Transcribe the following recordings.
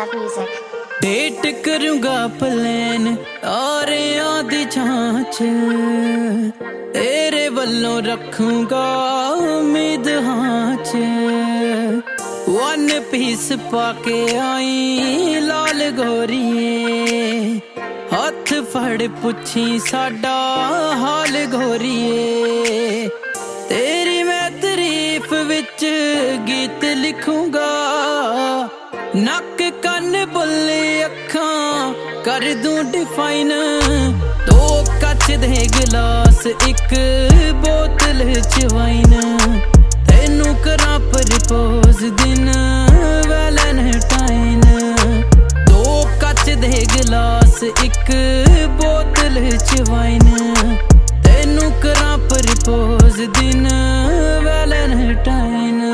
Love music. Date करूंगा plan तारियां दी छांच तेरे वल्लों रखूंगा उम्मीद हांच वन पीस पाके आई लाल गोरिए हथ फड़ पुछी साडा हाल गोरिए तेरी मैं तारीफ विच गीत लिखूंगा नक कन बुल्ले अखां कर दूं डिफाइन दो कच दे गिलास एक बोतल च वाइन तेनू करां प्रपोज दिन वैलेंटाइन दो कच दे गिलास एक बोतल च वाइन तेनू करां प्रपोज दिन वैलेंटाइन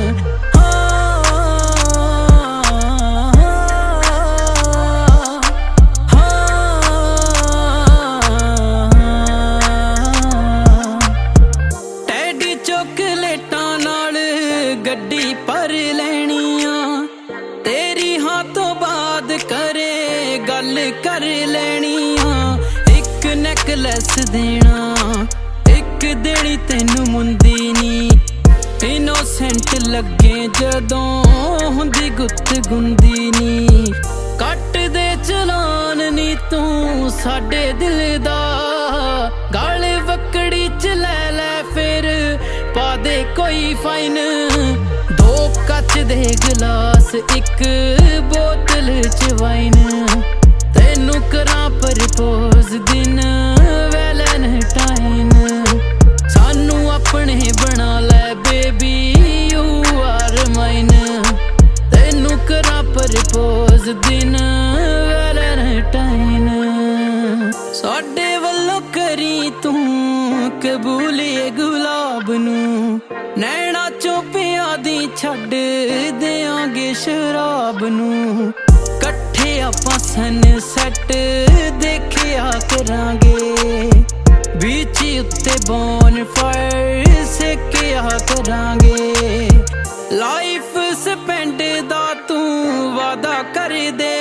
चॉकलेटां नाल गड्डी भर लैनियां तेरी हां तो बाद करे गल कर लैनियां एक नेकलेस देना एक देनी तेनू मुंदी नी इनोसेंट लगे जदों हुंदी गुत्त गुंदी नी कट दे चलान नी तू साडे दिल दा गल वकड़ी च ले फिर पा दे कोई फाइन दो कच दे गिलास एक बोतल च वाइन तेनू करां प्रपोज दिन वैलेंटाइन सानू अपने बना ले बेबी यू आर माइन तेनू करां प्रपोज दिन वैलेंटाइन साडे वल्लों करी तू कबूलिए गुलाब नू नैना चों पिया दी छड्ड देआंगे शराब नू कट्ठे आपां सनसैट देखिया करांगे बीच उत्ते बॉनफायर सेकिया करांगे लाइफ स्पेंड दा तू वादा कर दे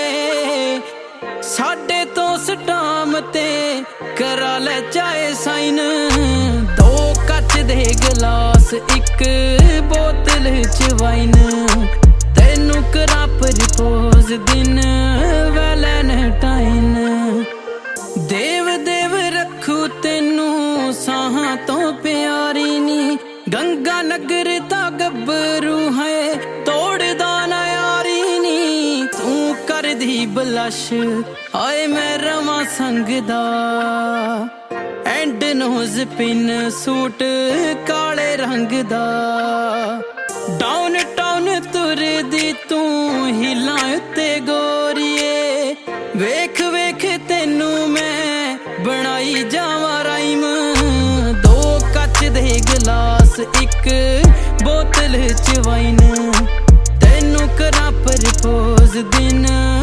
साडे तो स्टाम ते करा ले चाहे साइन दो कच दे गिलास एक बोतल च वाइन तेनू करां प्रपोज दिन वैलेंटाइन देव देव रखू तेनू साहां तो प्यारी नी गंगा नगर दा गब्बरू है तोड़दा ना यारी नी तू कर दी बलश आए मैं रवां संगदा एंड नोज पिन सूट काले रंग दा डाउन टाउन तुर दी तू हिलां उत्ते गोरिए वेख वेख तेनू मैं बनाई जावां राइम दो कच दे गिलास एक बोतल च वाइन तेनू करां प्रपोज दिन